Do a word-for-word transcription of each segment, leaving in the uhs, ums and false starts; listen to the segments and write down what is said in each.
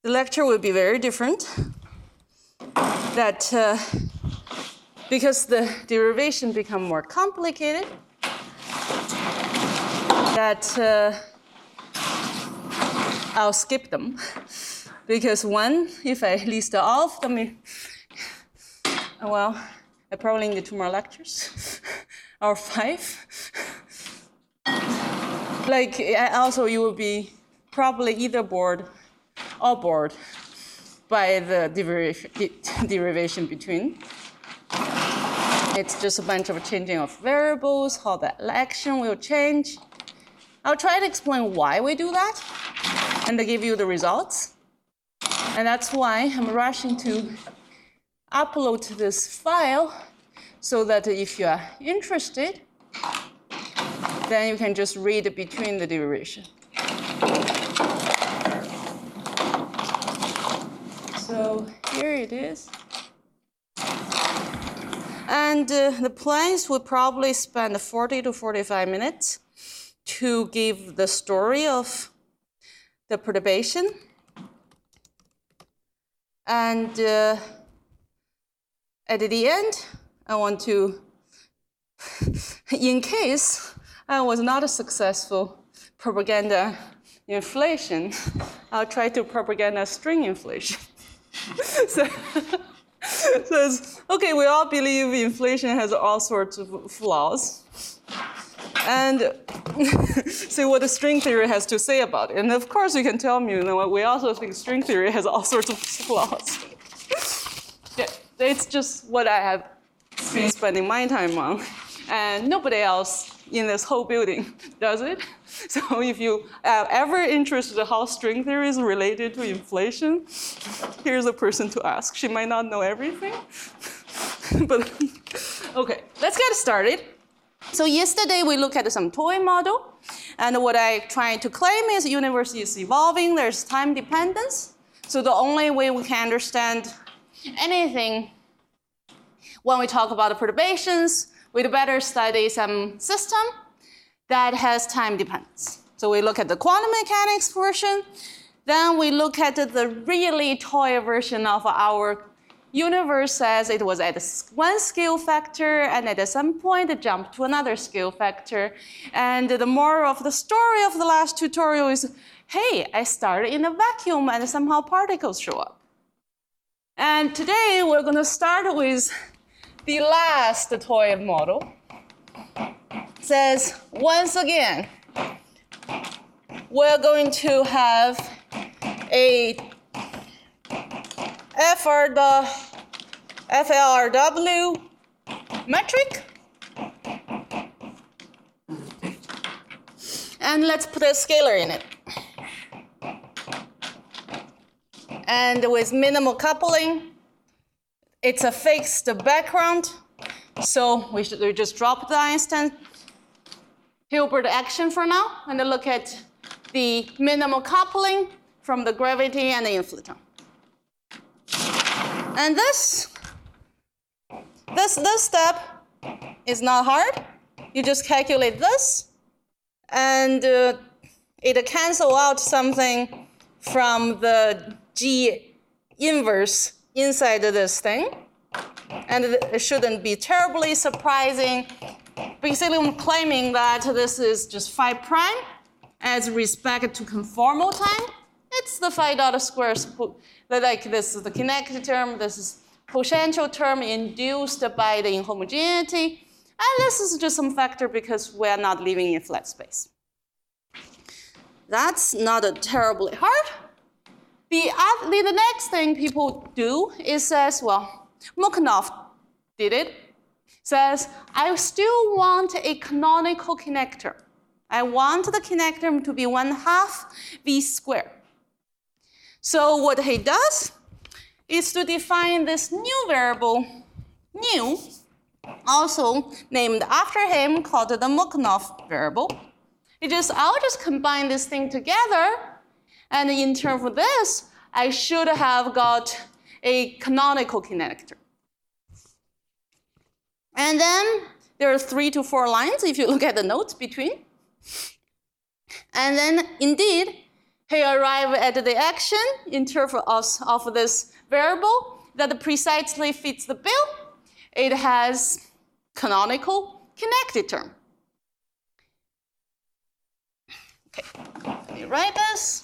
the lecture will be very different. That uh, because the derivation become more complicated, that uh, I'll skip them. Because one, if I list all of them, well, I probably need two more lectures, or five. Like, also you will be probably either bored or bored by the derivation, derivation between. It's just a bunch of changing of variables, how the action will change. I'll try to explain why we do that, and to give you the results. And that's why I'm rushing to upload this file, so that if you are interested, then you can just read between the derivation. So here it is. And uh, the plans would probably spend forty to forty-five minutes to give the story of the perturbation. And uh, at the end, I want to, in case I was not a successful propaganda inflation, I'll try to propaganda string inflation. so, so it's, okay, we all believe inflation has all sorts of flaws. And see what the string theory has to say about it. And of course, you can tell me, you know, we also think string theory has all sorts of flaws. Yeah, it's just what I have been spending my time on. And nobody else in this whole building does it. So if you are ever interested in how string theory is related to inflation, here's a person to ask. She might not know everything. But okay, let's get started. So yesterday we looked at some toy model, and what I tried to claim is the universe is evolving, there's time dependence. So the only way we can understand anything when we talk about the perturbations, we'd better study some system that has time dependence. So we look at the quantum mechanics version, then we look at the really toy version of our universe as it was at one scale factor, and at some point it jumped to another scale factor. And the moral of the story of the last tutorial is, hey, I started in a vacuum and somehow particles show up. And today we're going to start with the last toy model. It says, once again, we're going to have a F R the F L R W metric. And let's put a scalar in it. And with minimal coupling, it's a fixed background. So we should we just drop the Einstein Hilbert action for now and look at the minimal coupling from the gravity and the inflaton. And this, this, this step is not hard. You just calculate this, and uh, it cancels out something from the G inverse inside this thing. And it shouldn't be terribly surprising. Basically, I'm claiming that this is just phi prime as respect to conformal time. It's the phi dot squares. Like this is the kinetic term, this is potential term induced by the inhomogeneity, and this is just some factor because we're not living in flat space. That's not a terribly hard. The, uh, the, the next thing people do is says, well, Mukhanov did it, says, I still want a canonical connector. I want the connector to be one half V squared. So what he does is to define this new variable, nu, also named after him, called the Mukhanov variable. It just, I'll just combine this thing together, and in terms of this, I should have got a canonical connector. And then there are three to four lines if you look at the notes between. And then indeed, he arrived at the action in terms of, of this variable that precisely fits the bill. It has canonical connected term. Okay, let me write this.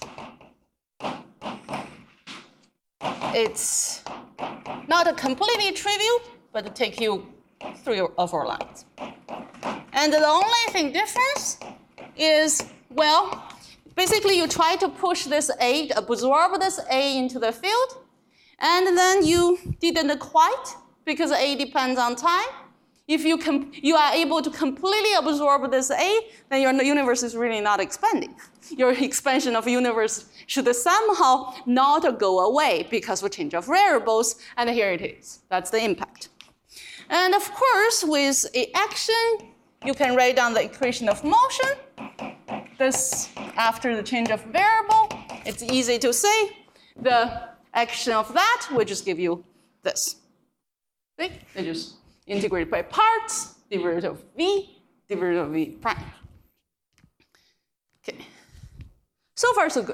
It's not a completely trivial, but it takes you three or four lines. And the only thing difference is, well, basically you try to push this A, absorb this A into the field, and then you didn't quite, because A depends on time. If you, you are able to completely absorb this A, then your universe is really not expanding. Your expansion of universe should somehow not go away because of change of variables, and here it is. That's the impact. And of course, with a action, you can write down the equation of motion. This, after the change of variable, it's easy to say. The action of that will just give you this. See? They just integrate by parts, derivative of V, derivative of V prime. Okay. So far, so good.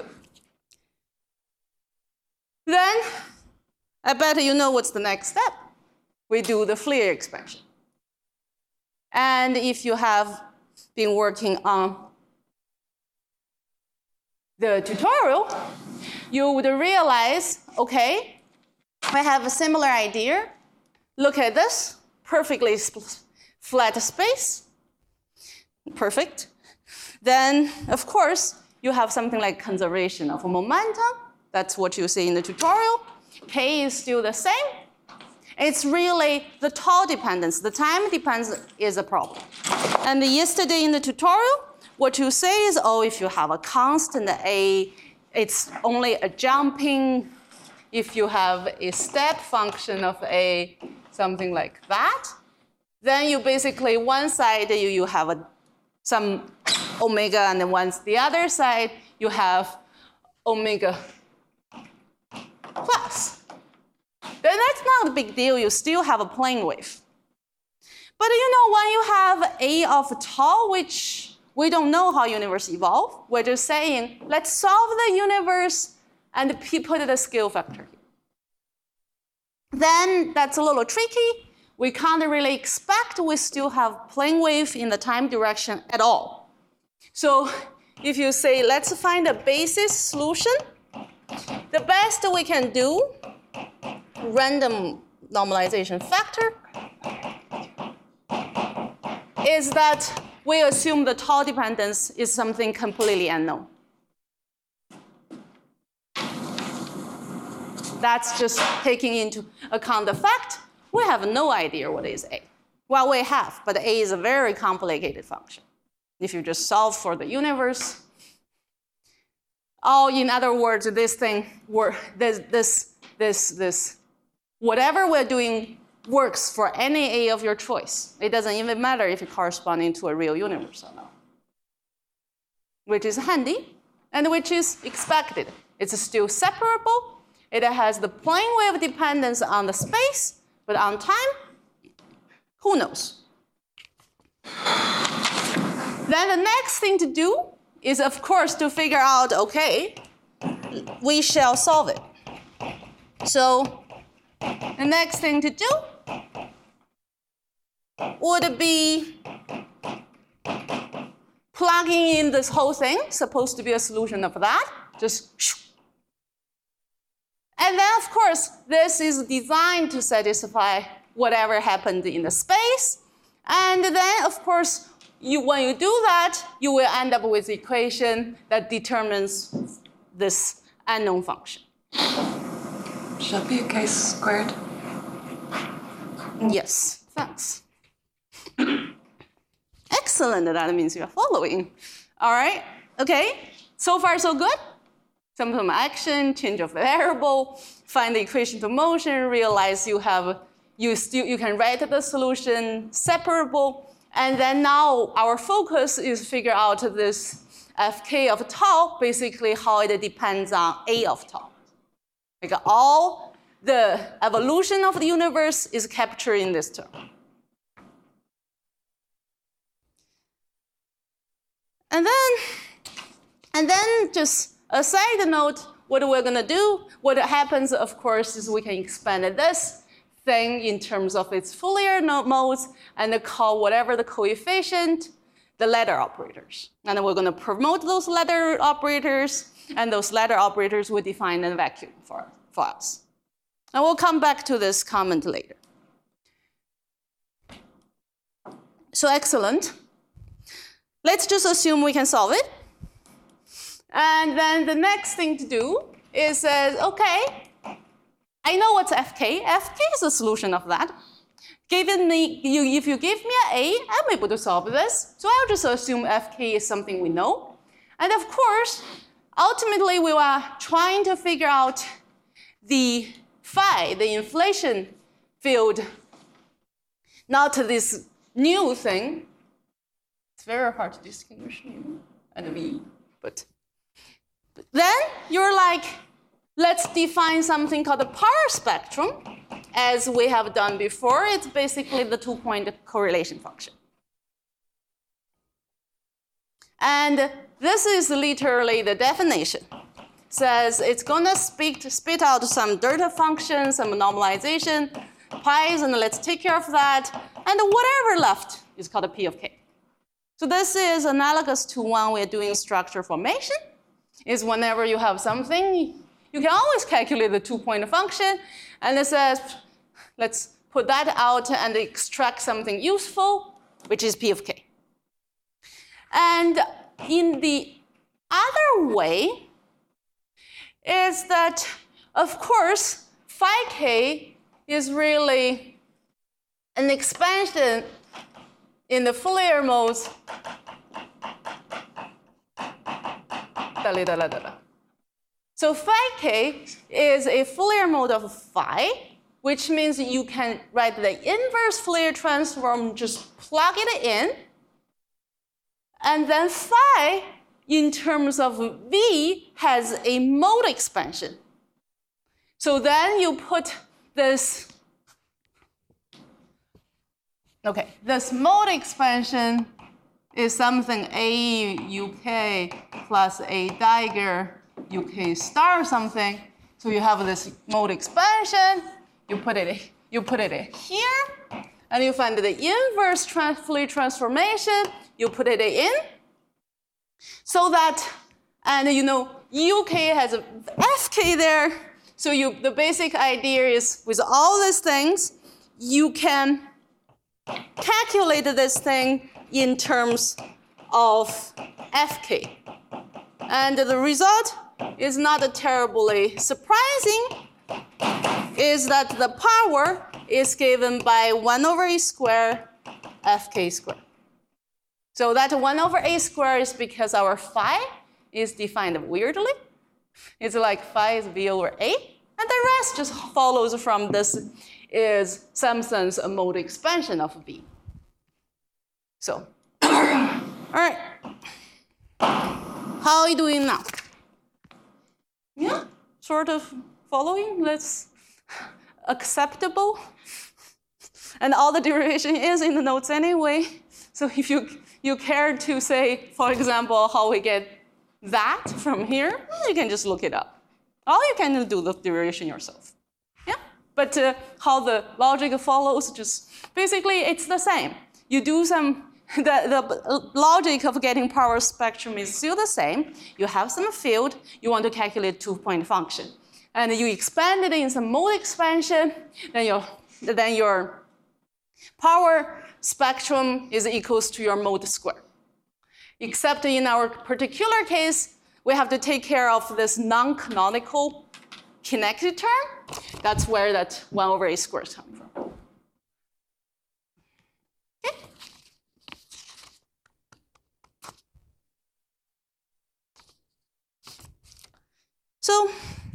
Then, I bet you know what's the next step. We do the Fourier expansion. And if you have been working on the tutorial, you would realize, okay, I have a similar idea. Look at this, perfectly flat space. Perfect. Then, of course, you have something like conservation of momentum. That's what you see in the tutorial. K is still the same. It's really the tau dependence. The time dependence is a problem. And yesterday in the tutorial, what you say is, oh, if you have a constant A, it's only a jumping. If you have a step function of A, something like that, then you basically, one side you, you have a, some omega, and then once the other side, you have omega plus. Then that's not a big deal. You still have a plane wave. But you know, when you have A of tau, which we don't know how universe evolve, we're just saying, let's solve the universe and put the scale factor here. Then that's a little tricky. We can't really expect we still have plane wave in the time direction at all. So if you say, let's find a basis solution, the best we can do, random normalization factor, is that we assume the tau dependence is something completely unknown. That's just taking into account the fact we have no idea what is A. Well, we have, but A is a very complicated function. If you just solve for the universe, oh, in other words, this thing, this, this, this, this, whatever we're doing works for any A of your choice. It doesn't even matter if it's corresponding to a real universe or not, which is handy and which is expected. It's still separable. It has the plane wave dependence on the space, but on time, who knows? Then the next thing to do is, of course, to figure out, okay, we shall solve it. So the next thing to do would be plugging in this whole thing, supposed to be a solution of that, just shoo. And then, of course, this is designed to satisfy whatever happened in the space. And then, of course, you, when you do that, you will end up with the equation that determines this unknown function. Should that be a K squared? Yes, thanks. Excellent, that means you're following. All right, okay, so far so good. Sum from action, change of variable, find the equation to motion, realize you have, you still, you can write the solution separable, and then now our focus is figure out this F K of tau, basically how it depends on A of tau. Like all the evolution of the universe is captured in this term. And then, and then just a side note, what we're going to do, what happens, of course, is we can expand this thing in terms of its Fourier modes and call whatever the coefficient the ladder operators. And we're going to promote those ladder operators, and those ladder operators will define a vacuum for, for us. And we'll come back to this comment later. So excellent. Let's just assume we can solve it. And then the next thing to do is, uh, okay, I know what's F K. F K is a solution of that. Given me, you, if you give me an A, I'm able to solve this. So I'll just assume F K is something we know. And of course, ultimately, we are trying to figure out the phi, the inflation field, not this new thing. It's very hard to distinguish mu and V, but. Then you're like, let's define something called the power spectrum. As we have done before, it's basically the two-point correlation function. And this is literally the definition. Says it's going to spit, spit out some delta function, some normalization, pi's, and let's take care of that. And whatever left is called a P of K. So this is analogous to when we're doing structure formation. Is whenever you have something, you can always calculate the two-point function, and it says, let's put that out and extract something useful, which is P of K. And in the other way is that, of course, phi K is really an expansion in the Fourier modes. So phi K is a Fourier mode of phi, which means you can write the inverse Fourier transform, just plug it in. And then phi, in terms of V, has a mode expansion. So then you put this, okay, this mode expansion is something A U K plus A dagger U K star something. So you have this mode expansion. You put it, you put it here, and you find the inverse trans Fourier transformation. You put it in, so that, and you know U K has a F K there. So you, the basic idea is with all these things, you can calculate this thing in terms of F K. And the result is not terribly surprising, is that the power is given by one over a squared F K squared. So that one over a squared is because our phi is defined weirdly. It's like phi is V over A, and the rest just follows from this is some sense a mode expansion of V. So, all right. How are you doing now? Yeah, sort of following. That's acceptable. And all the derivation is in the notes anyway. So if you, you care to say, for example, how we get that from here, you can just look it up. Or you can do the derivation yourself. Yeah, but uh, how the logic follows, just basically it's the same. You do some, the, the logic of getting power spectrum is still the same. You have some field, you want to calculate two-point function. And you expand it in some mode expansion, then your, then your power spectrum is equals to your mode square. Except in our particular case, we have to take care of this non-canonical connected term. That's where that one over a squared comes from. Okay. So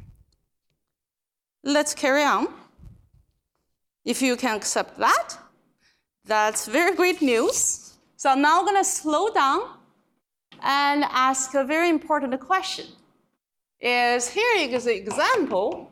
let's carry on. If you can accept that, that's very great news. So I'm now going to slow down and ask a very important question. Is here is an example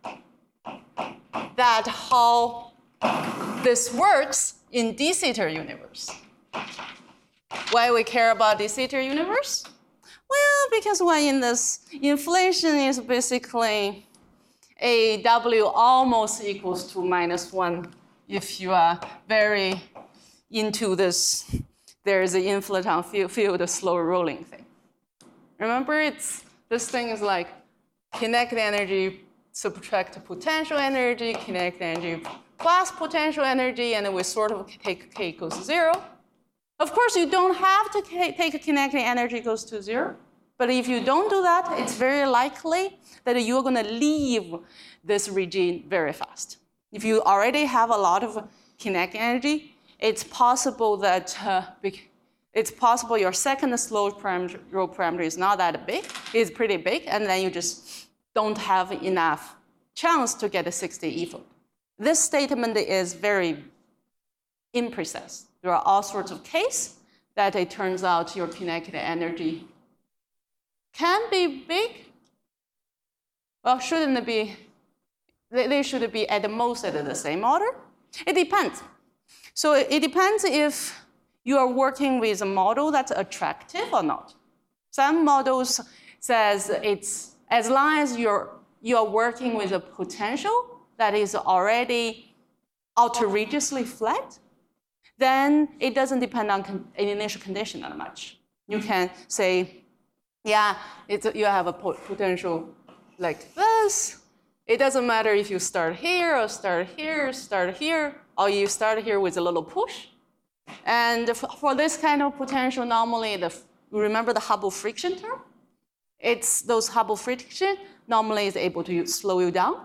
that how this works in de Sitter universe. Why we care about de Sitter universe? Well, because when in this, inflation is basically a W almost equals to minus one if you are very into this, there's an inflaton field, field slow rolling thing. Remember, it's this thing is like kinetic energy subtract potential energy, kinetic energy plus potential energy, and then we sort of take k equals to zero. Of course, you don't have to take kinetic energy equals to zero, but if you don't do that, it's very likely that you're going to leave this regime very fast. If you already have a lot of kinetic energy, it's possible that uh, it's possible your second slow parameter, rho parameter is not that big, it's pretty big, and then you just don't have enough chance to get a sixty E float. This statement is very imprecise. There are all sorts of cases that it turns out your kinetic energy can be big. Well, shouldn't it be? They should be at the most at the same order. It depends. So it depends if you are working with a model that's attractive or not. Some models says it's as long as you're you are working with a potential that is already outrageously flat, then it doesn't depend on con an initial condition that much. You can say, yeah, it's a, you have a po potential like this. It doesn't matter if you start here or start here, or start here, or you start here with a little push. And for this kind of potential, normally, the, remember the Hubble friction term? It's those Hubble friction normally is able to slow you down.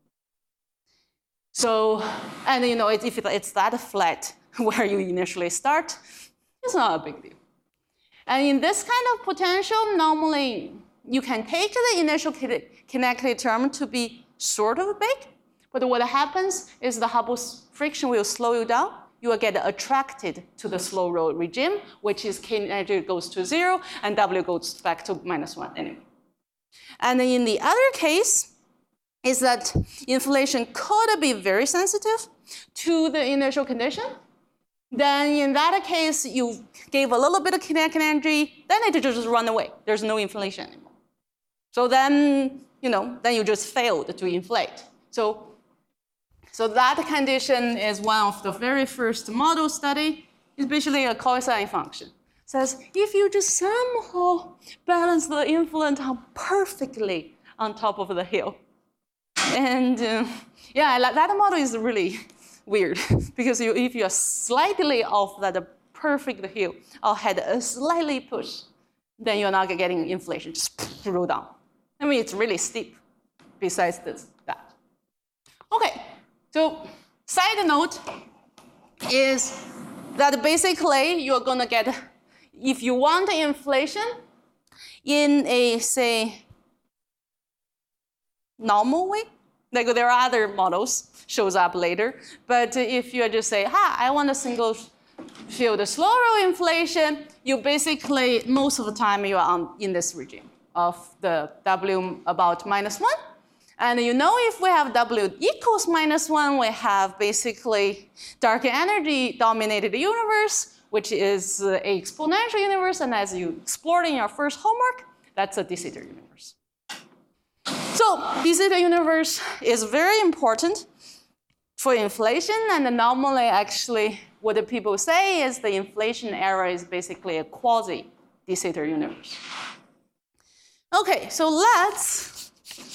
So, and you know, it, if it's that flat where you initially start, it's not a big deal. And in this kind of potential, normally you can take the initial kinetic term to be sort of big, but what happens is the Hubble friction will slow you down. You will get attracted to the slow roll regime, which is k energy goes to zero, and W goes back to minus one anyway. And in the other case, is that inflation could be very sensitive to the initial condition. Then in that case, you gave a little bit of kinetic energy, then it just run away. There's no inflation anymore. So then, you know, then you just failed to inflate. So, so that condition is one of the very first model study. It's basically a cosine function. It says if you just somehow balance the inflaton perfectly on top of the hill, and uh, yeah, that model is really weird because you, if you are slightly off that perfect hill or had a slightly push, then you're not getting inflation, just roll down. I mean, it's really steep besides this, that. Okay, so side note is that basically you're gonna get, if you want inflation in a, say, normal way, like there are other models, shows up later, but if you just say, ha, I want a single field slow roll inflation, you basically, most of the time you are on, in this regime of the W about minus one. And you know if we have W equals minus one, we have basically dark energy dominated universe, which is an exponential universe, and as you explored in your first homework, that's a de Sitter universe. So de Sitter universe is very important for inflation, and normally actually what the people say is the inflation era is basically a quasi de Sitter universe. Okay, so let's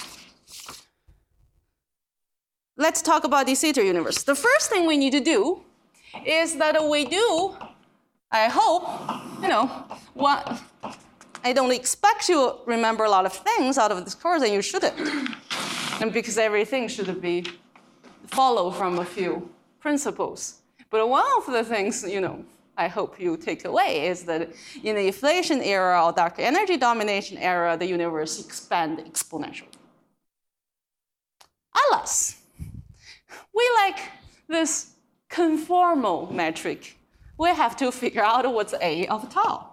let's talk about de Sitter universe. The first thing we need to do is that we do, I hope, you know, what I don't expect you to remember a lot of things out of this course, and you shouldn't. And because everything should be follow from a few principles. But one of the things, you know, I hope you take away is that in the inflation era or dark energy domination era, the universe expands exponentially. Unless we like this conformal metric, we have to figure out what's A of tau.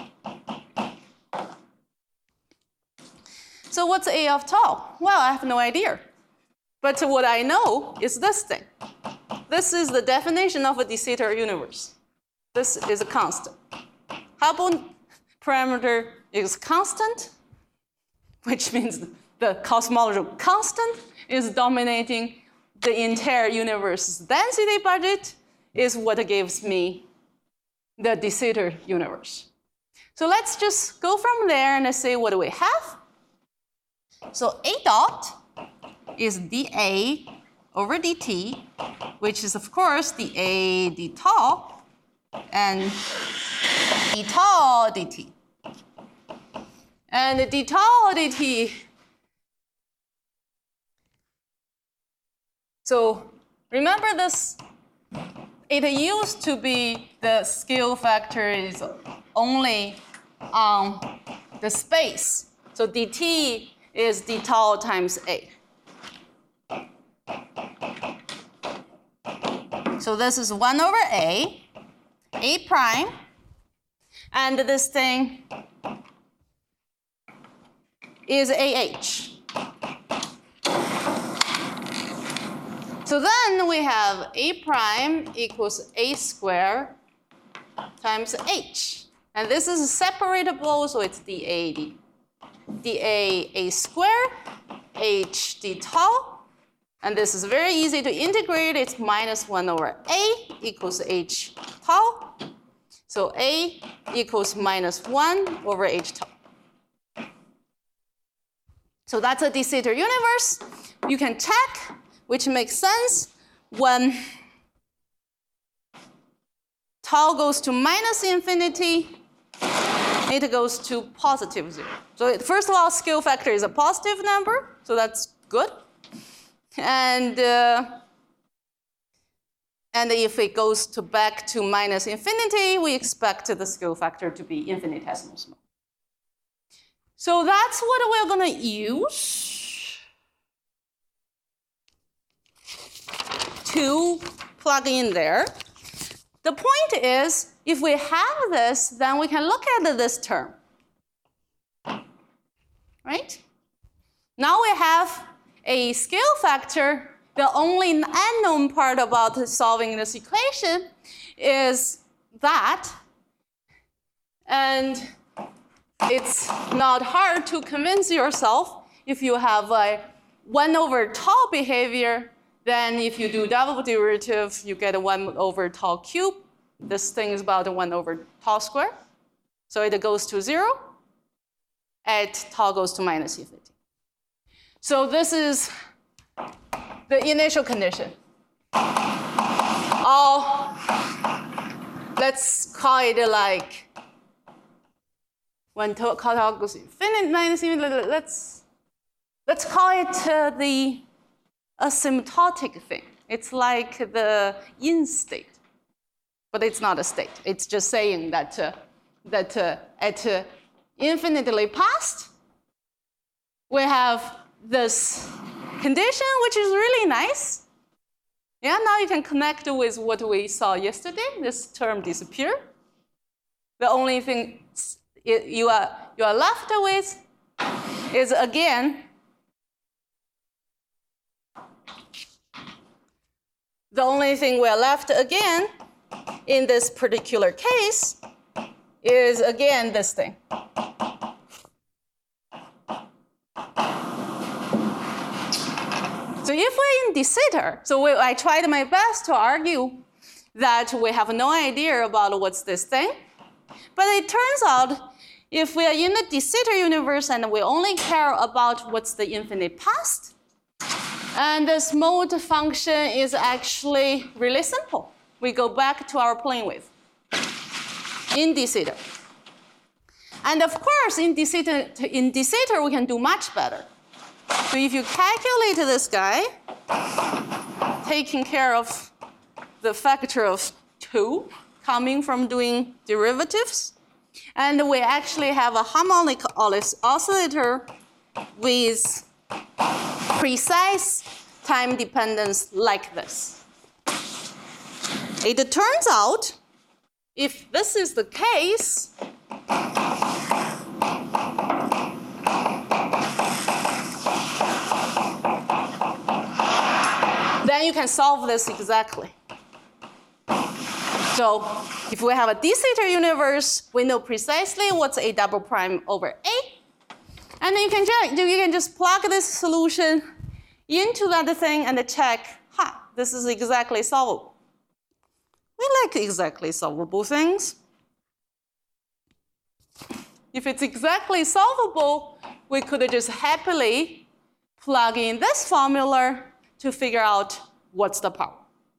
So what's A of tau? Well, I have no idea. But what I know is this thing. This is the definition of a de Sitter universe. This is a constant. Hubble parameter is constant, which means the cosmological constant is dominating the entire universe's density budget, is what gives me the de Sitter universe. So let's just go from there and see what do we have. So A dot is dA over dt, which is, of course, dA d tau and d tau dt. And d tau dt, so remember this, it used to be the scale factor is only on the space. So dt is d tau times A. So this is one over A, A prime, and this thing is A H. So then we have A prime equals A squared times H. And this is separatable, so it's dA d. dA A squared, H d tau. And this is very easy to integrate. It's minus one over A equals H tau. So A equals minus one over H tau. So that's a de Sitter universe. You can check, which makes sense when tau goes to minus infinity, it goes to positive zero. So it, first of all, scale factor is a positive number, so that's good. And, uh, and if it goes to back to minus infinity, we expect the scale factor to be infinitesimal small. So that's what we're going to use to plug in there. The point is, if we have this, then we can look at this term, right? Now we have a scale factor. The only unknown part about solving this equation is that, and it's not hard to convince yourself if you have a one over tau behavior, then if you do double derivative, you get a one over tau cube. This thing is about a one over tau square. So it goes to zero at tau goes to minus infinity. So this is the initial condition. Oh, let's call it like when tau goes to infinity minus infinity. Let's let's call it uh, the asymptotic thing. It's like the in state, but it's not a state. It's just saying that uh, that uh, at uh, infinitely past, we have this condition, which is really nice. Yeah, now you can connect with what we saw yesterday. This term disappeared. The only thing you are you are left with is again the only thing we're left again in this particular case is again this thing. So if we're in de Sitter, so we, I tried my best to argue that we have no idea about what's this thing. But it turns out if we are in the de Sitter universe and we only care about what's the infinite past, and this mode function is actually really simple. We go back to our plane wave in de Sitter. And of course, in de Sitter, in de Sitter, we can do much better. So if you calculate this guy, taking care of the factor of two coming from doing derivatives, and we actually have a harmonic oscillator with precise time dependence like this. It turns out, if this is the case, then you can solve this exactly. So if we have a de Sitter universe, we know precisely what's A double prime over A. And then you can, just, you can just plug this solution into that thing and check, ha, this is exactly solvable. We like exactly solvable things. If it's exactly solvable, we could just happily plug in this formula to figure out what's the power.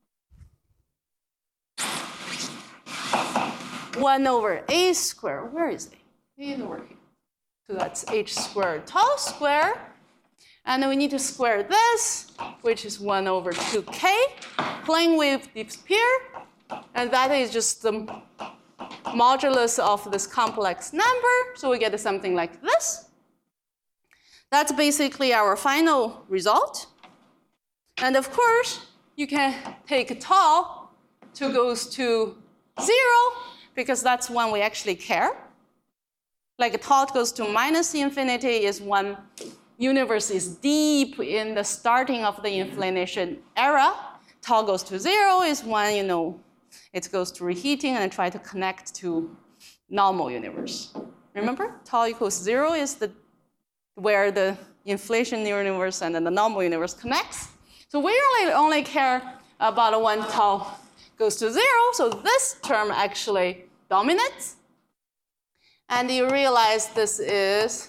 one over A squared, where is A? A is over here. So that's H squared tau squared. And then we need to square this, which is one over two K. Plane wave disappear. And that is just the modulus of this complex number. So we get something like this. That's basically our final result. And of course, you can take tau to goes to zero, because that's when we actually care. Like tau goes to minus infinity is when universe is deep in the starting of the inflation era. Tau goes to zero is when, you know, it goes to reheating and try to connect to normal universe. Remember, tau equals zero is the where the inflation universe and then the normal universe connects. So we really only care about when tau goes to zero, so this term actually dominates. And you realize this is,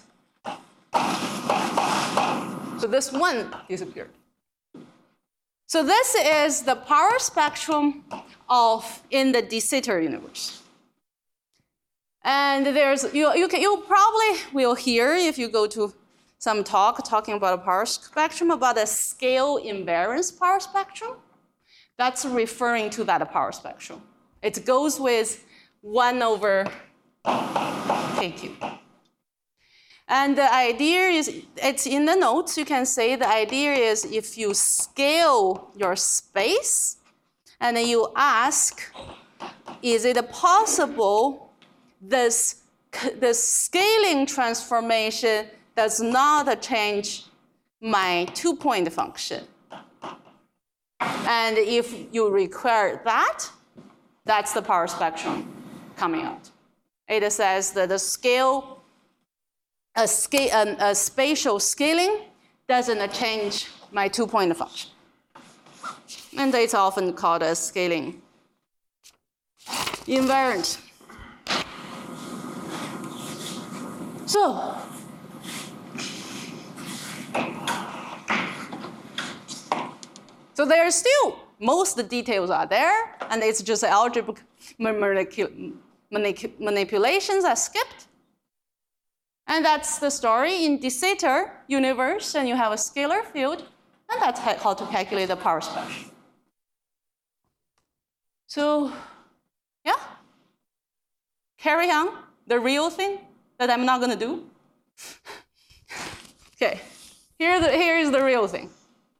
so this one disappeared. So this is the power spectrum of in the de Sitter universe. And there's, you, you, can, you probably will hear if you go to some talk talking about a power spectrum, about a scale invariance power spectrum. That's referring to that power spectrum. It goes with one over K cubed. And the idea is, it's in the notes, you can say the idea is if you scale your space and then you ask, is it possible this, this scaling transformation does not change my two-point function? And if you require that, that's the power spectrum coming out. It says that the scale, a, scale, a, a spatial scaling doesn't change my two-point function. And it's often called a scaling invariant. So, So there are still, most of the details are there, and it's just algebraic manipulations are skipped. And that's the story in de Sitter universe, and you have a scalar field, and that's how to calculate the power spectrum. So, yeah, carry on, the real thing that I'm not gonna do. Okay, here, the, here is the real thing.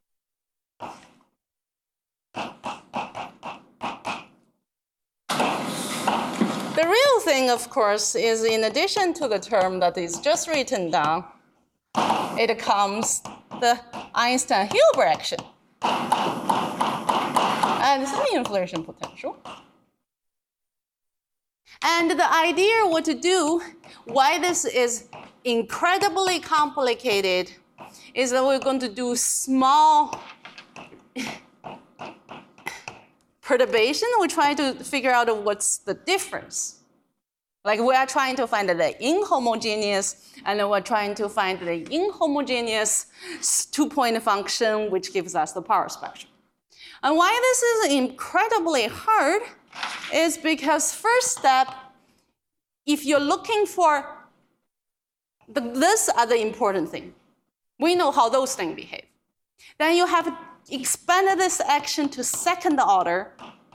The real thing, of course, is in addition to the term that is just written down, it comes the Einstein-Hilbert action and semi-inflation potential. And the idea what to do, why this is incredibly complicated, is that we're going to do small perturbation. We're trying to figure out what's the difference. Like we are trying to find the inhomogeneous, and then we're trying to find the inhomogeneous two-point function, which gives us the power spectrum. And why this is incredibly hard is because first step, if you're looking for the, this are the important thing. We know how those things behave. Then you have expanded this action to second order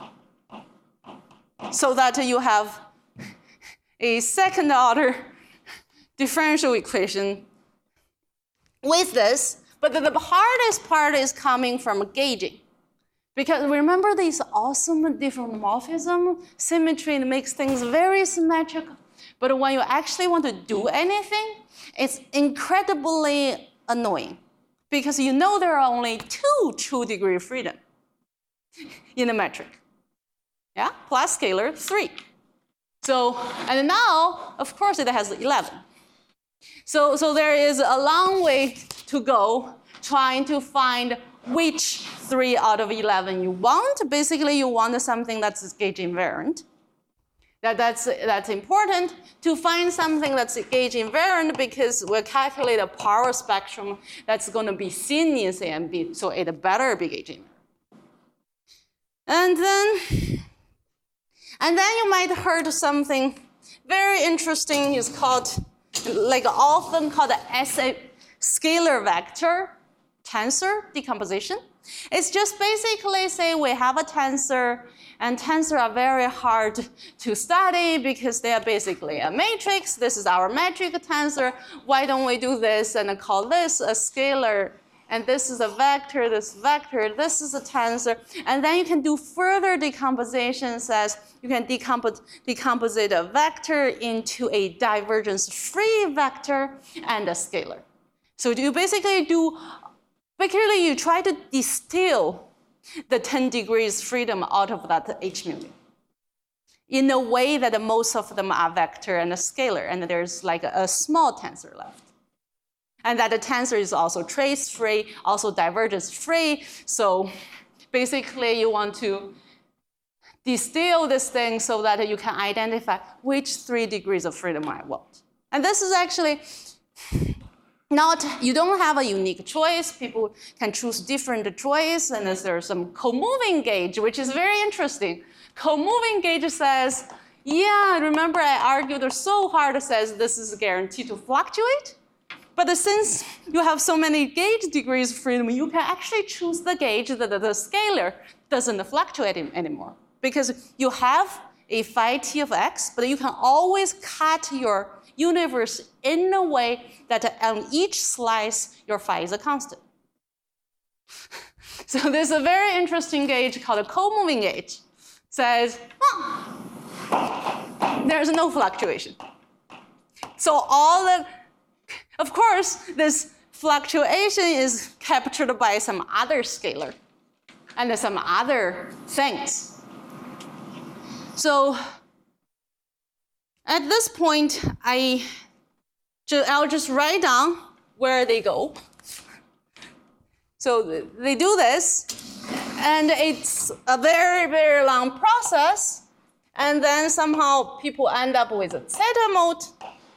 so that you have a second order differential equation with this. But the, the hardest part is coming from gauging. Because remember this awesome diffeomorphism, symmetry makes things very symmetrical. But when you actually want to do anything, it's incredibly annoying. Because you know there are only two true degree of freedom in the metric. yeah, plus scalar three. So, and now, of course, it has eleven. So, so there is a long way to go trying to find which three out of eleven you want. Basically, you want something that's gauge invariant. That, that's, that's important to find something that's gauge invariant because we'll calculate a power spectrum that's going to be seen in C M B, so it better be gauge invariant. And then, and then you might heard something very interesting. It's called, like often called the S A scalar vector tensor decomposition. It's just basically say we have a tensor, and tensors are very hard to study because they are basically a matrix. This is our metric tensor. Why don't we do this and call this a scalar? And this is a vector, this vector, this is a tensor. And then you can do further decompositions as you can decompose, decomposite a vector into a divergence-free vector and a scalar. So you basically do, basically you try to distill the ten degrees freedom out of that H mu in a way that most of them are vector and a scalar, and there's like a, a small tensor left. And that the tensor is also trace-free, also divergence-free. So basically you want to distill this thing so that you can identify which three degrees of freedom I want. And this is actually not, you don't have a unique choice. People can choose different choice, and there's some co-moving gauge, which is very interesting. Co-moving gauge says, yeah, remember I argued so hard, says this is guaranteed to fluctuate. But since you have so many gauge degrees of freedom, you can actually choose the gauge that the scalar doesn't fluctuate anymore. Because you have a phi t of x, but you can always cut your universe in a way that on each slice, your phi is a constant. So there's a very interesting gauge called a co-moving gauge. Says, oh, there's no fluctuation. So all the, of course, this fluctuation is captured by some other scalar and some other things. So at this point, I ju- I'll just write down where they go. So they do this, and it's a very, very long process, and then somehow people end up with a theta mode.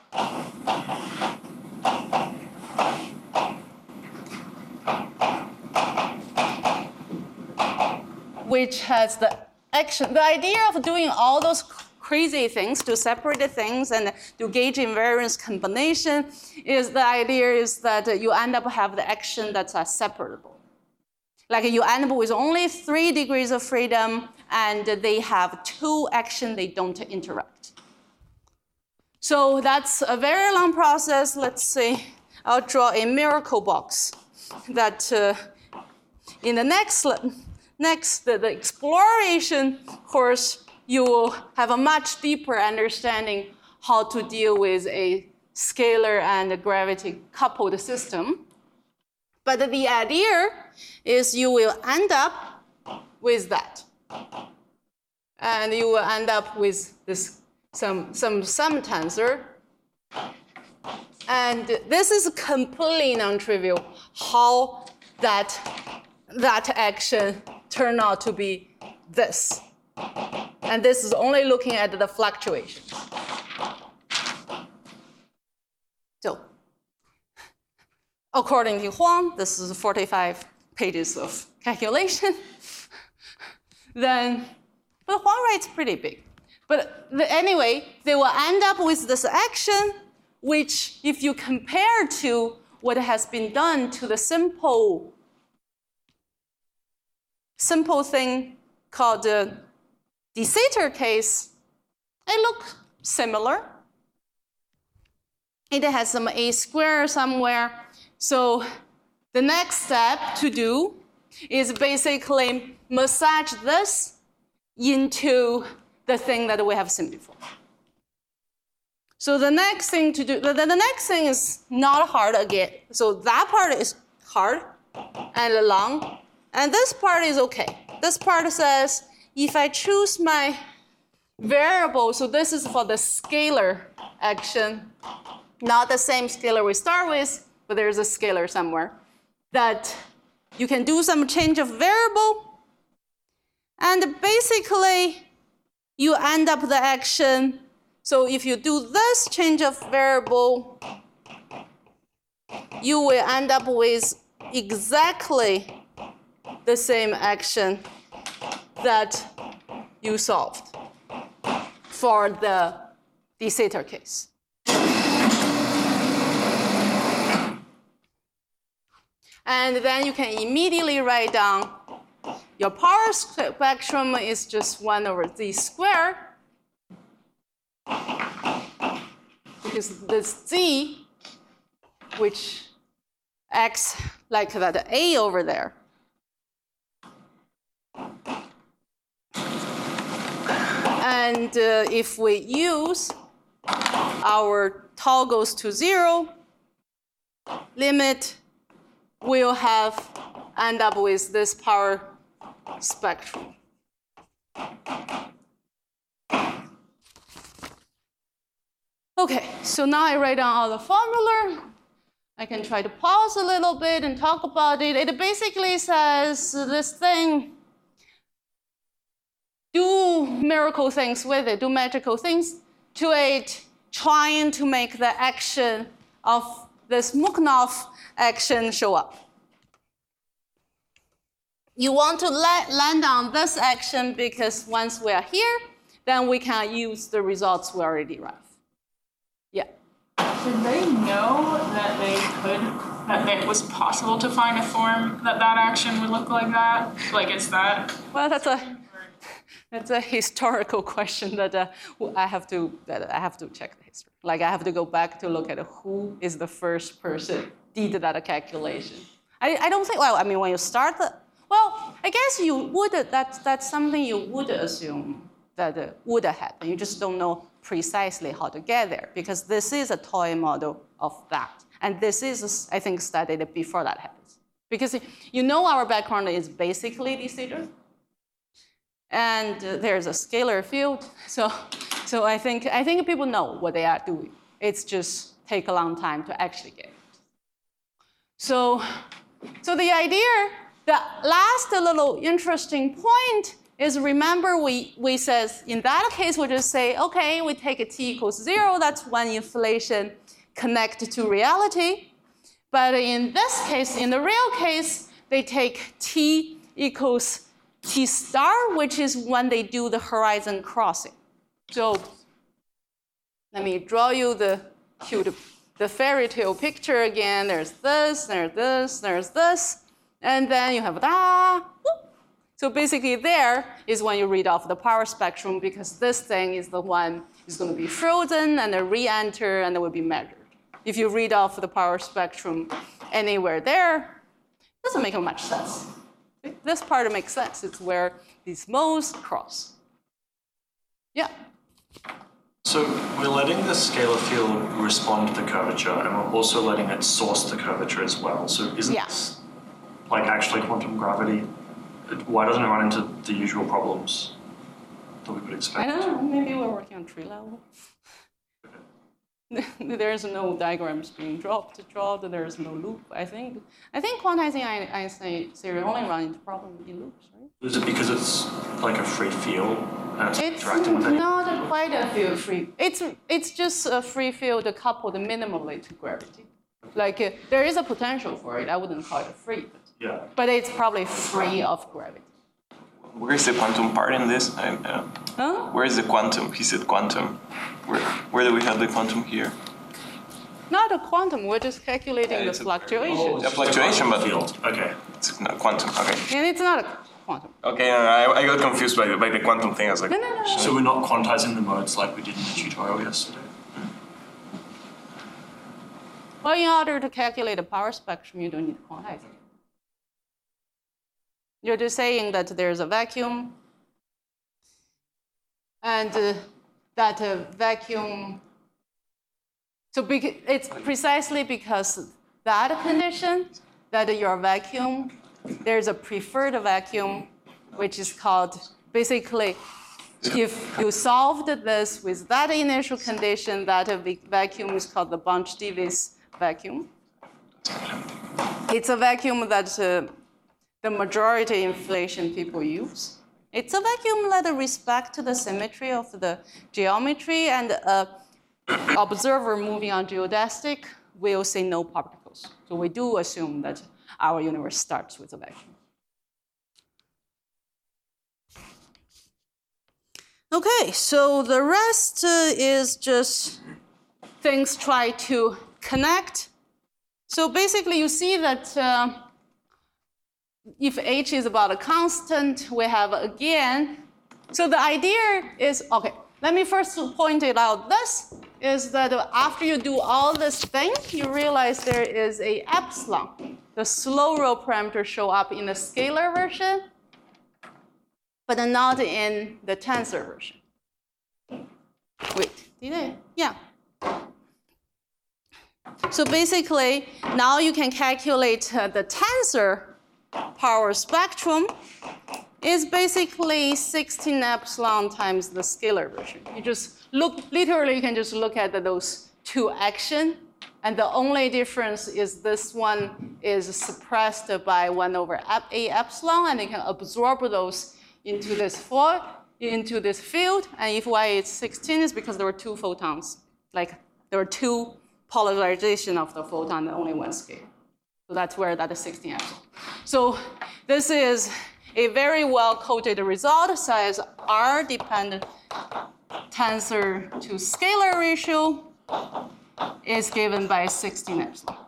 Which has the action, the idea of doing all those crazy things to separate the things and do gauge invariance combination is the idea is that you end up have the action that's uh, separable. Like you end up with only three degrees of freedom and they have two action, they don't interact. So that's a very long process. Let's say I'll draw a miracle box that uh, in the next, next the, the exploration course, you will have a much deeper understanding how to deal with a scalar and gravity coupled system. But the idea is you will end up with that. And you will end up with this some, some, some tensor. And this is completely non-trivial how that, that action turned out to be this. And this is only looking at the fluctuation. So, according to Huang, this is forty-five pages of calculation. Then, but Huang writes pretty big. But the, anyway, they will end up with this action, which if you compare to what has been done to the simple, simple thing called the de Sitter case, it looks similar. It has some a square somewhere. So the next step to do is basically massage this into the thing that we have seen before. So the next thing to do, the, the next thing is not hard again. So that part is hard and long, and this part is okay. This part says, if I choose my variable, so this is for the scalar action, not the same scalar we start with, but there's a scalar somewhere, that you can do some change of variable, and basically you end up the action. So if you do this change of variable, you will end up with exactly the same action that you solved for the de Sitter case. And then you can immediately write down your power spectrum is just one over z squared, because this z, which acts like that A over there, and uh, if we use our tau goes to zero limit, we'll have end up with this power spectrum. Okay, so now I write down all the formula. I can try to pause a little bit and talk about it. It basically says this thing, do miracle things with it, do magical things to it, trying to make the action of this Mukhanov action show up. You want to let, land on this action because once we are here, then we can use the results we already derived. Yeah. Did they know that they could, that it was possible to find a form that that action would look like that? Like, it's that? Well, that's a that's a historical question that uh, I have to that I have to check the history. Like, I have to go back to look at who is the first person did that calculation. I, I don't think. Well, I mean, when you start the, well, I guess you would. That's that's something you would assume that uh, would happen. You just don't know precisely how to get there, because this is a toy model of that. And this is, I think, studied before that happens. Because you know our background is basically de Sitter, and uh, there's a scalar field. So, so I think I think people know what they are doing. It's just take a long time to actually get it. So, so the idea, the last little interesting point is, remember we, we says, in that case, we just say, okay, we take a t equals zero, that's when inflation connected to reality. But in this case, in the real case, they take t equals t star, which is when they do the horizon crossing. So let me draw you the cute, the fairy tale picture again. There's this, there's this, there's this, and then you have da, whoop. So basically there is when you read off the power spectrum, because this thing is the one is going to be frozen and then re-enter and it will be measured. If you read off the power spectrum anywhere there, it doesn't make much sense. This part makes sense. It's where these modes cross. Yeah? So we're letting the scalar field respond to the curvature, and we're also letting it source the curvature as well. So isn't Yeah. this like actually quantum gravity? Why doesn't it run into the usual problems that we would expect? I don't know, maybe we're working on tree level. There's no diagrams being dropped, dropped, there's no loop, I think. I think quantizing Einstein theory only runs into problems in loops, right? Is it because it's like a free field and it's, It's interacting with it? not quite a field free. It's, it's just a free field coupled minimally to gravity. Like, uh, there is a potential for it. I wouldn't call it free. But Yeah. But it's probably free of gravity. Where is the quantum part in this? I, uh, Huh? where is the quantum? He said quantum. Where, where do we have the quantum here? Not a quantum, we're just calculating Yeah, the it's a- fluctuation. Yeah, fluctuation, but Field. Okay. it's not quantum. Okay. And it's not a quantum. Okay, no, no, I, I got confused by the, by the quantum thing. I was like, No, no, no. So we're not quantizing the modes like we did in the tutorial yesterday. Well, in order to calculate the power spectrum, you don't need to quantize it. You're just saying that there's a vacuum, and uh, that uh, vacuum, so bec- it's precisely because that condition, that your vacuum, there's a preferred vacuum, which is called basically, if you solved this with that initial condition, that vacuum is called the Bunch-Davies vacuum. It's a vacuum that uh, the majority inflation people use. It's a vacuum that respects the symmetry of the geometry, and an observer moving on geodesic will see no particles. So we do assume that our universe starts with a vacuum. Okay, so the rest uh, is just things try to connect. So basically, you see that uh, if h is about a constant, we have again. So the idea is, okay, let me first point it out. This is that after you do all this thing, you realize there is a epsilon. The slow roll parameters show up in the scalar version, but not in the tensor version. Wait, did I? Yeah. So basically, now you can calculate uh, the tensor power spectrum is basically sixteen epsilon times the scalar version. You just look, literally, you can just look at those two actions, and the only difference is this one is suppressed by one over a epsilon, and you can absorb those into this four, into this field. And if y is sixteen, is because there were two photons, like there were two polarization of the photon and only one scale. So that's where that is sixteen epsilon. So this is a very well-coded result, says R-dependent tensor to scalar ratio is given by sixteen epsilon.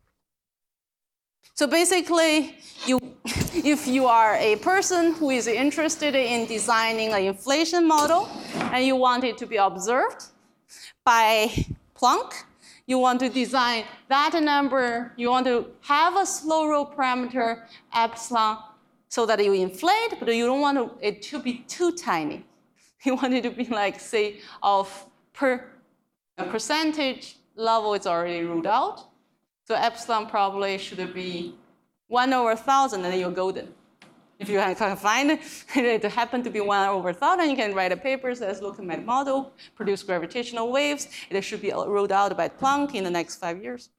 So basically, you, if you are a person who is interested in designing an inflation model and you want it to be observed by Planck, you want to design that number, you want to have a slow roll parameter epsilon so that you inflate, but you don't want it to be too tiny. You want it to be like, say, of per a percentage level, it's already ruled out. So epsilon probably should be one over one thousand, and then you're golden. If you can find it, it happened to be one over one thousand, you can write a paper that says, look at my model, produce gravitational waves. It should be ruled out by Planck in the next five years.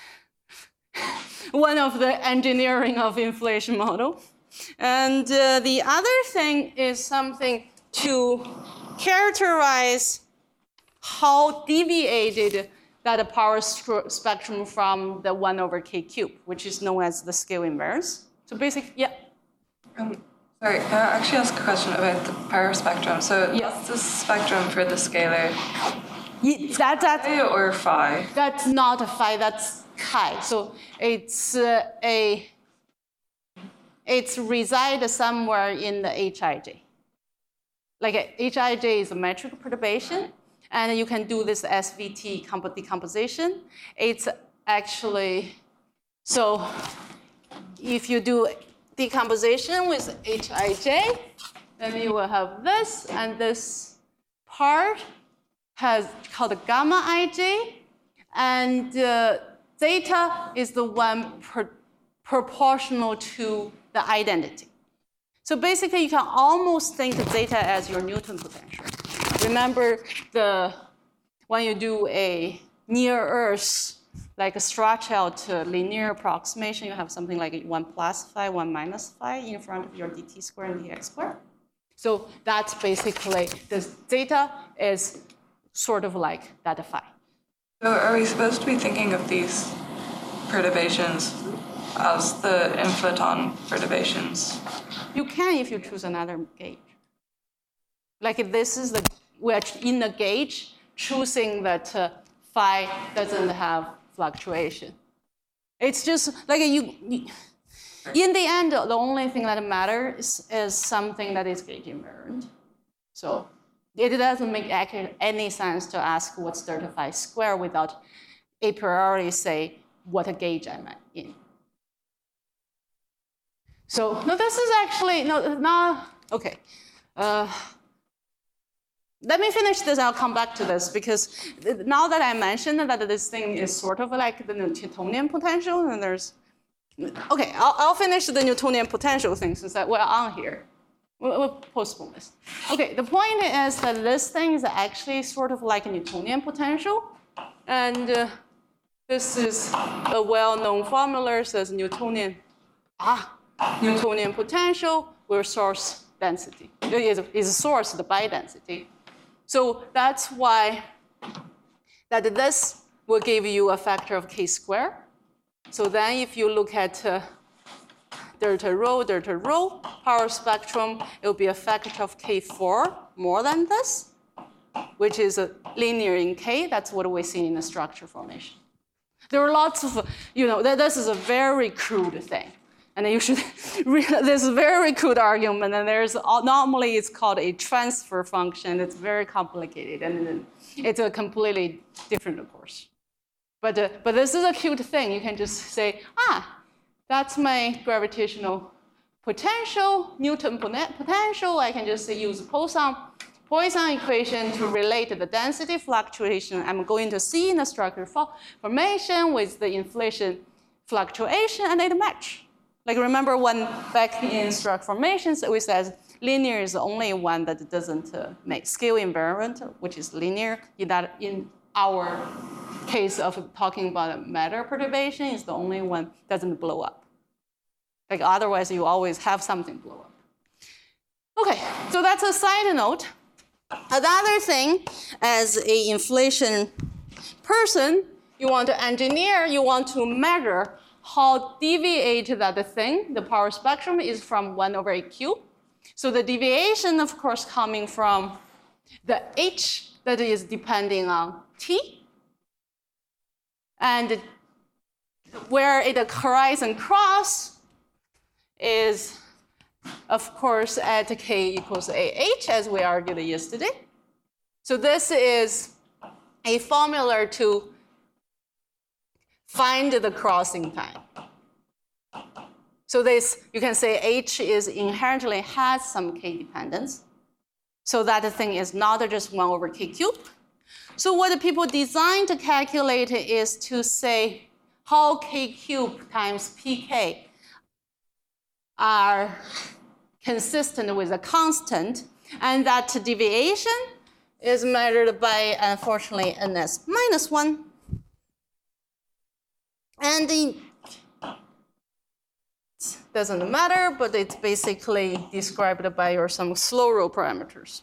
One of the engineering of inflation model. And uh, the other thing is something to characterize how deviated that power spectrum from the one over k cube, which is known as the scale invariance. So basically, yeah. Um, sorry, can I actually ask a question about the power spectrum? So Yeah. what's the spectrum for the scalar? Yeah, that, that, Phi or phi? that's not a phi, that's chi. So it's uh, a, it's reside somewhere in the Hij. Like a, Hij is a metric perturbation, and you can do this S V T comp decomposition. It's actually, so if you do decomposition with Hij, then you will have this, and this part has called gamma Ij, and uh, zeta is the one per, proportional to the identity. So basically, you can almost think of zeta as your Newton potential. Remember, the when you do a near Earth, like a Schwarzschild linear approximation, you have something like one plus phi, one minus phi in front of your dt squared and dx squared. So that's basically, the zeta is sort of like that phi. So are we supposed to be thinking of these perturbations as the inflaton perturbations? You can if you choose another gauge. Like if this is the, we're in the gauge, choosing that uh, phi doesn't have fluctuation. It's just like you, you, in the end, the only thing that matters is something that is gauge invariant. So it doesn't make any sense to ask what's delta phi square without a priori say what a gauge I'm in. So no, this is actually, no, no, okay. Uh, let me finish this, I'll come back to this, because now that I mentioned that this thing is sort of like the Newtonian potential, and there's, okay, I'll, I'll finish the Newtonian potential thing since that we're on here. We'll, we'll postpone this. Okay, the point is that this thing is actually sort of like a Newtonian potential. And uh, this is a well-known formula, says Newtonian, ah, Newtonian potential where source density is, is sourced by density. So that's why that this will give you a factor of k squared. So then if you look at uh, delta rho, delta rho, power spectrum, it will be a factor of k four more than this, which is a linear in k. That's what we see in the structure formation. There are lots of, you know, this is a very crude thing. And you should, this is a very crude argument, and there's, normally it's called a transfer function. It's very complicated, and it's a completely different course. But, uh, but this is a cute thing. You can just say, ah, that's my gravitational potential, Newton potential. I can just use Poisson, Poisson equation to relate the density fluctuation I'm going to see in the structure formation with the inflation fluctuation, and it match. Like remember when back in structure formations, we said linear is the only one that doesn't uh, make scale invariant, which is linear. In that, in our case of talking about matter perturbation, is the only one that doesn't blow up. Like otherwise, you always have something blow up. Okay, so that's a side note. Another thing, as a inflation person, you want to engineer, you want to measure how deviate that thing, the power spectrum, is from one over a cube. So the deviation, of course, coming from the h that is depending on t. And where it occurs and cross is, of course, at k equals ah, as we argued yesterday. So this is a formula to find the crossing time. So this, you can say h is inherently has some k dependence. So that thing is not just one over k cubed. So what people design to calculate is to say how k cubed times pk are consistent with a constant, and that deviation is measured by, unfortunately, ns minus one. And it doesn't matter, but it's basically described by your some slow roll parameters.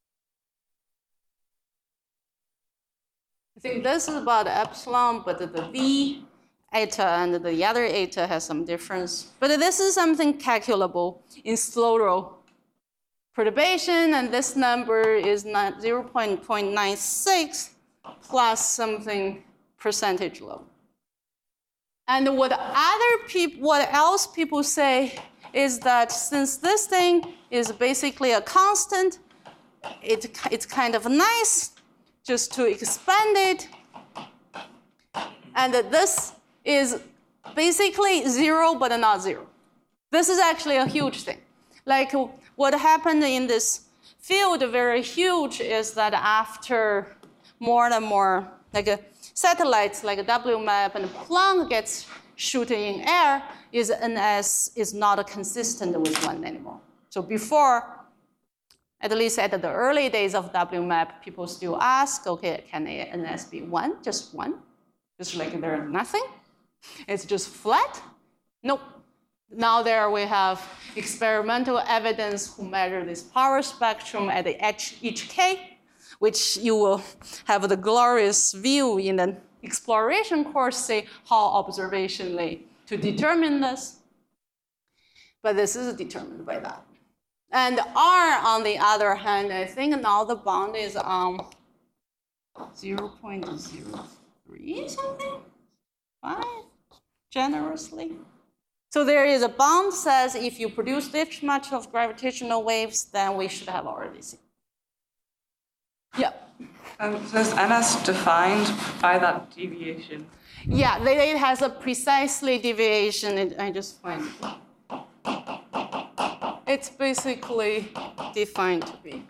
I think this is about epsilon, but the v eta and the other eta has some difference. But this is something calculable in slow roll perturbation, and this number is zero point zero nine six plus something percentage level. And what other people, what else people say is that since this thing is basically a constant, it, it's kind of nice just to expand it. And that this is basically zero, but not zero. This is actually a huge thing. Like what happened in this field, very huge, is that after more and more, like a satellites like W MAP and Planck gets shooting in air, is N S is not consistent with one anymore. So before, at least at the early days of W MAP, people still ask, okay, can N S be one, just one? Just like there's nothing? It's just flat? Nope. Now there we have experimental evidence who measure this power spectrum at the H, each K, which you will have the glorious view in the exploration course, say how observationally to determine this. But this is determined by that. And R, on the other hand, I think now the bound is on zero point zero three something, five, generously. So there is a bound says if you produce this much of gravitational waves, then we should have already seen. Yeah. Um, so is N S defined by that deviation? Yeah, it has a precisely deviation. It, I just find it. It's basically defined to be.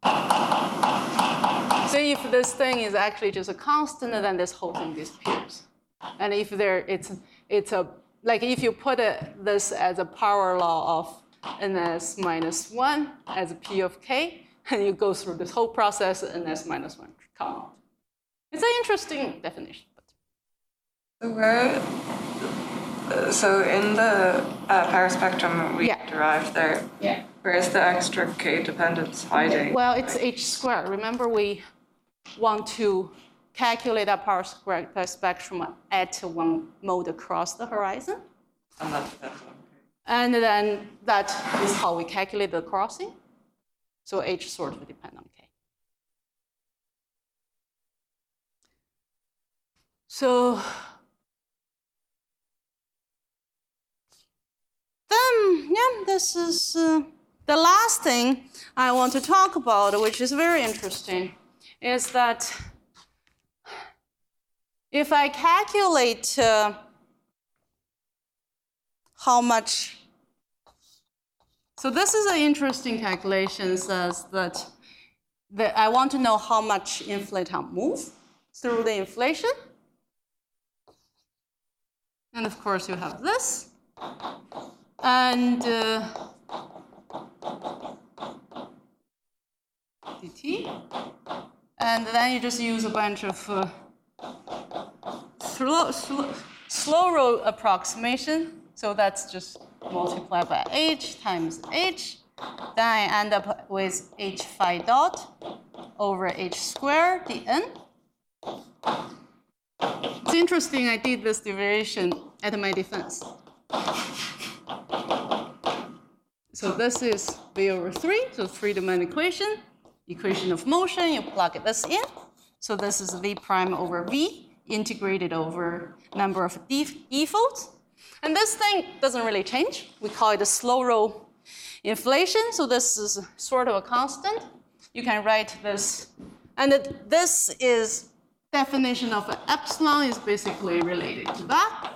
So if this thing is actually just a constant, then this whole thing disappears. And if there, it's it's a like if you put it, this as a power law of ns minus one as P of k, and you go through this whole process, ns minus one come out. It's an interesting definition. But. So where, so in the uh, power spectrum we Yeah. derived there, Yeah. where is the extra k dependence hiding? Well, it's h squared. Remember, we want to calculate that power squared spectrum at one mode across the horizon. And that depends on k. And then that is how we calculate the crossing. So h sort of depends on k. So then, yeah, this is uh, the last thing I want to talk about, which is very interesting, is that if I calculate uh, how much, so this is an interesting calculation, says that, that I want to know how much inflaton move through the inflation. And of course you have this. And uh, dt. And then you just use a bunch of uh, slow, slow, slow roll approximation. So that's just multiplied by h times h. Then I end up with h phi dot over h squared dn. It's interesting I did this derivation at my defense. So this is v over three, so three-dimensional equation, equation of motion, you plug this in. So this is v prime over v, integrated over number of d-folds. And this thing doesn't really change. We call it a slow roll inflation, so this is sort of a constant. You can write this, and it, this is definition of epsilon is basically related to that.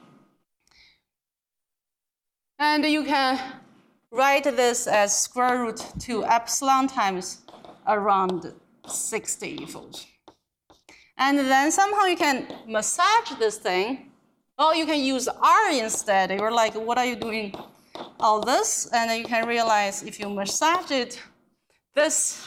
And you can write this as square root two epsilon times around sixty folds. And then somehow you can massage this thing. Well, you can use R instead. You're like, what are you doing all this? And then you can realize if you massage it, this,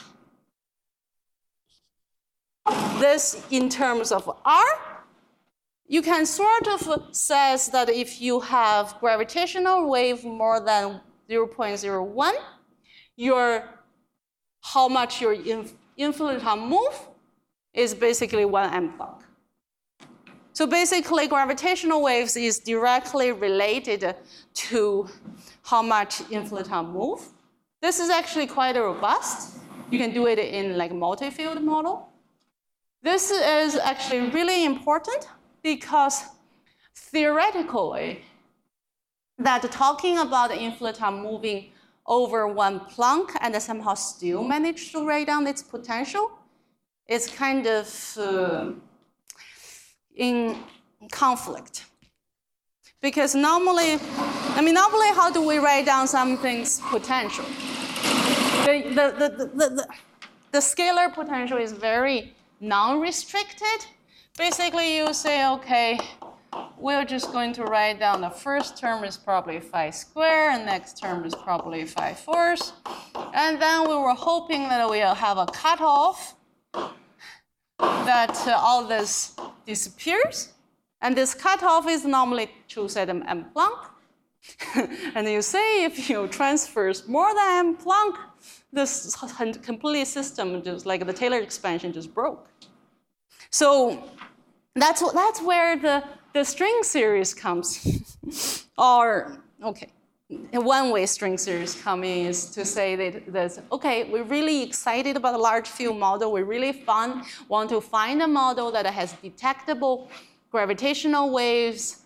this in terms of R, you can sort of says that if you have gravitational wave more than zero point zero one, your how much your inf inflaton move is basically one M Planck. So basically, gravitational waves is directly related to how much inflaton move. This is actually quite robust. You can do it in like multi-field model. This is actually really important because theoretically, that talking about inflaton moving over one Planck and somehow still manage to write down its potential is kind of uh, in conflict. Because normally, I mean, normally, how do we write down something's potential? The, the, the, the, the, the scalar potential is very non-restricted. Basically, you say, okay, we're just going to write down the first term is probably phi squared, and next term is probably phi fourth. And then we were hoping that we'll have a cutoff that uh, all this disappears. And this cutoff is normally chosen at M Planck. And you say if you transfer more than M Planck, this complete system, just like the Taylor expansion, just broke. So that's, that's where the, the string series comes. Or, okay, a one-way string series coming is to say that, that, okay, we're really excited about the large field model. We're really fun, want to find a model that has detectable gravitational waves.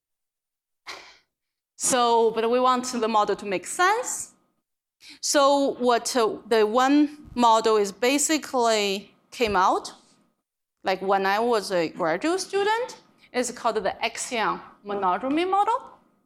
So, but we want the model to make sense. So what uh, the one model is basically came out, like when I was a graduate student, is called the Axion monodromy model.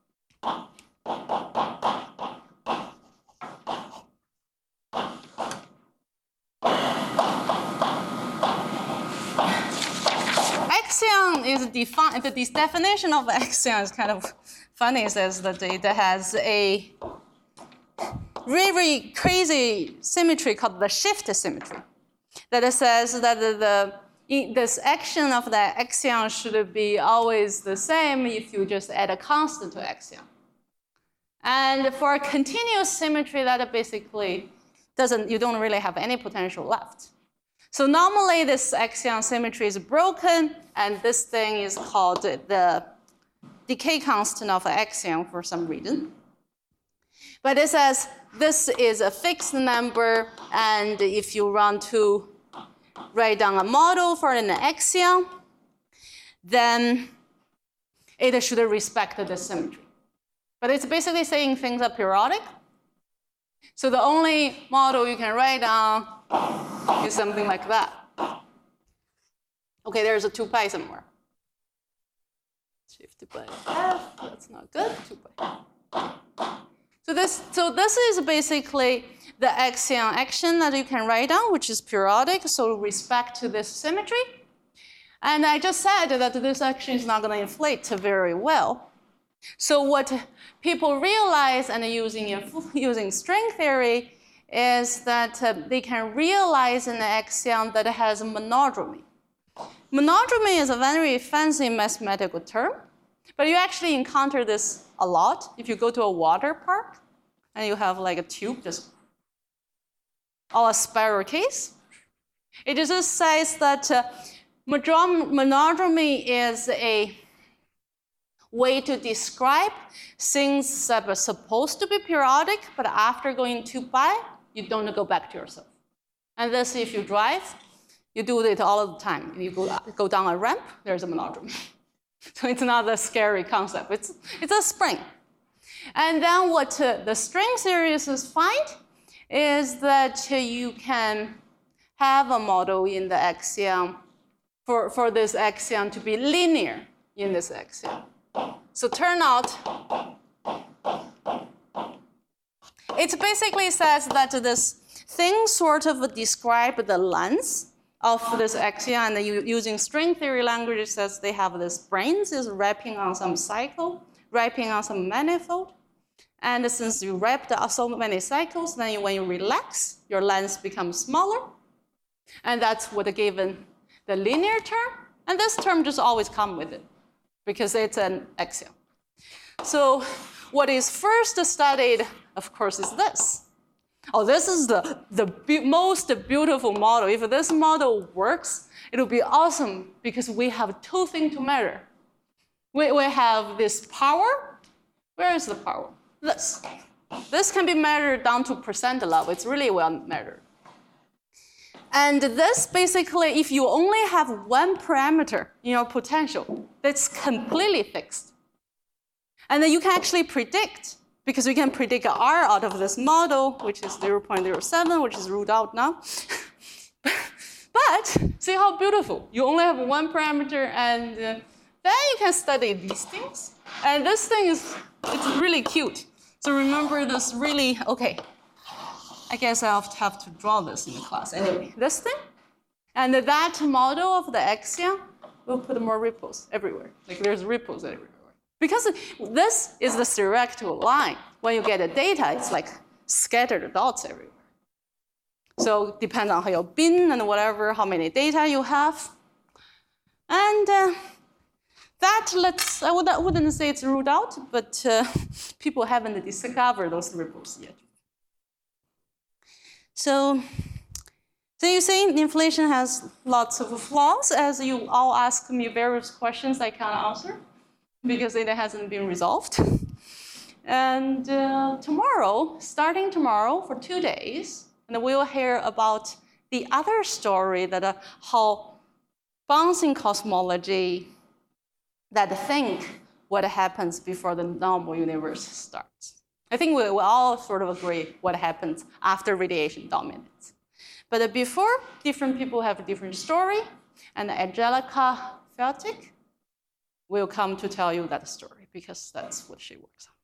Axion is defined, the definition of axion is kind of funny. It says that it has a very, very crazy symmetry called the shift symmetry that says that the, the this action of the axion should be always the same if you just add a constant to axion. And for a continuous symmetry, that basically doesn't, you don't really have any potential left. So normally this axion symmetry is broken, and this thing is called the decay constant of axion for some reason. But it says this is a fixed number, and if you want to write down a model for an axion, then it should respect the symmetry. But it's basically saying things are periodic. So the only model you can write down is something like that. Okay, there's a two pi somewhere. Shift by f, that's not good, two pi. So this, so this is basically the axion action that you can write down, which is periodic, so respect to this symmetry. And I just said that this action is not going to inflate very well. So what people realize, and using, using string theory, is that uh, they can realize an axion that has monodromy. Monodromy is a very fancy mathematical term, but you actually encounter this a lot if you go to a water park and you have like a tube, just, or a spiral case. It just says that uh, monodromy is a way to describe things that are supposed to be periodic, but after going two pi, you don't go back to yourself. And this, if you drive, you do it all the time. If you go, go down a ramp, there's a monodromy. So it's not a scary concept. It's, it's a spring. And then what uh, the string theorists find is that uh, you can have a model in the axiom for, for this axiom to be linear in this axiom. So turn out, it basically says that this thing sort of describe the length of this axiom, and using string theory language, it says they have this brains is wrapping on some cycle, wrapping on some manifold. And since you wrapped so many cycles, then when you relax, your length becomes smaller. And that's what given the linear term. And this term just always comes with it, because it's an axiom. So what is first studied, of course, is this. Oh, this is the, the be most beautiful model. If this model works, it'll be awesome because we have two things to measure. We, we have this power. Where is the power? This. This can be measured down to percent level. It's really well measured. And this basically, if you only have one parameter in your potential, that's completely fixed. And then you can actually predict, because we can predict R out of this model, which is zero point zero seven, which is ruled out now. But see how beautiful. You only have one parameter, and uh, then you can study these things. And this thing is, it's really cute. So remember this really, okay. I guess I'll have to draw this in the class. Anyway, this thing, and that model of the axiom will put more ripples everywhere. Like there's ripples everywhere. Because this is the theoretical line. When you get the data, it's like scattered dots everywhere. So it depends on how your bin and whatever, how many data you have. And uh, that, let's, I, would, I wouldn't say it's ruled out, but uh, people haven't discovered those ripples yet. So, so you see, inflation has lots of flaws. As you all ask me various questions I can't answer because it hasn't been resolved. And uh, tomorrow, starting tomorrow for two days, and we'll hear about the other story that uh, how bouncing cosmology that think what happens before the normal universe starts. I think we, we all sort of agree what happens after radiation dominates. But before, different people have a different story, and Angelica Feltic will come to tell you that story because that's what she works on.